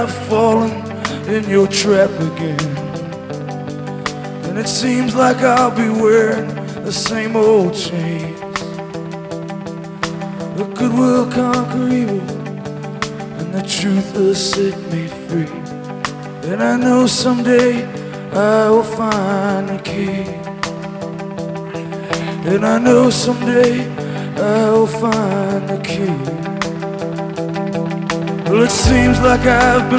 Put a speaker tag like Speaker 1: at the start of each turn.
Speaker 1: I've fallen in your trap again, and it seems like I'll be wearing the same old chains. The good will conquer evil, and the truth will set me free. And I know someday I will find the key. And I know someday I will find the key. Well, it seems like I've been